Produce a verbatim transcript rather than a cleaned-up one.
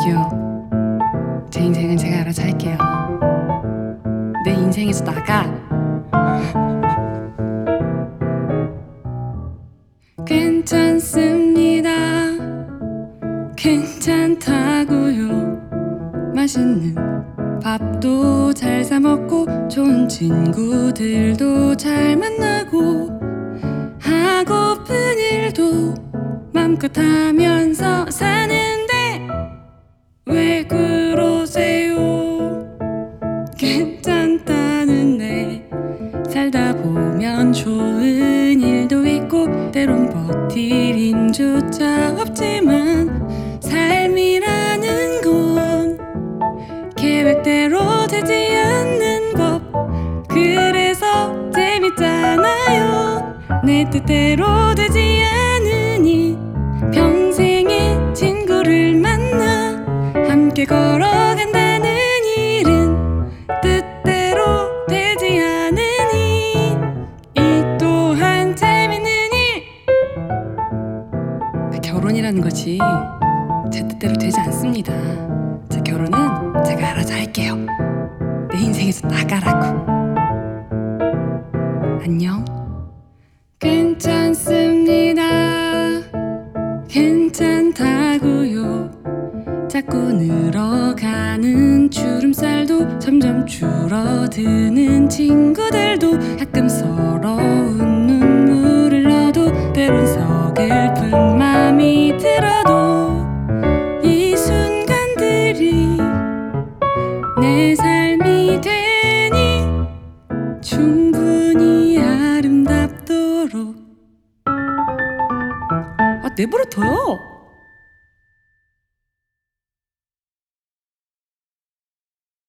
저기요, 제 인생은 제가 알아서 할게요. 내 인생에서 나가. 괜찮습니다. 괜찮다고요. 맛있는 밥도 잘 사 먹고 좋은 친구들도 잘 만나고 하고픈 일도 맘껏 하면서 사는데 왜 그러세요? 괜찮다는데 살다 보면 좋은 일도 있고 때론 버틸 힘조차 없지만 삶이라는 건 계획대로 되지 않는 법. 그래서 재밌잖아요. 내 뜻대로 되지 않으니 평생의 친구를 만나 함께 걸어간다는 일은 뜻대로 되지 않으니 이 또한 재밌는 일. 결혼이라는 것이 제 뜻대로 되지 않습니다. 제 결혼은 제가 알아서 할게요. 내 인생에서 나가라고. 안녕. 괜찮습니다. 괜찮다고요. 자꾸 늘어가는 주름살도 점점 줄어드는 친구들도 가끔 서러운 눈물을 넣어도 때론 서글픈 맘이 들어도 이 순간들이 내 삶이 되니 충분히 아름답도록. 아, 내버려 둬요.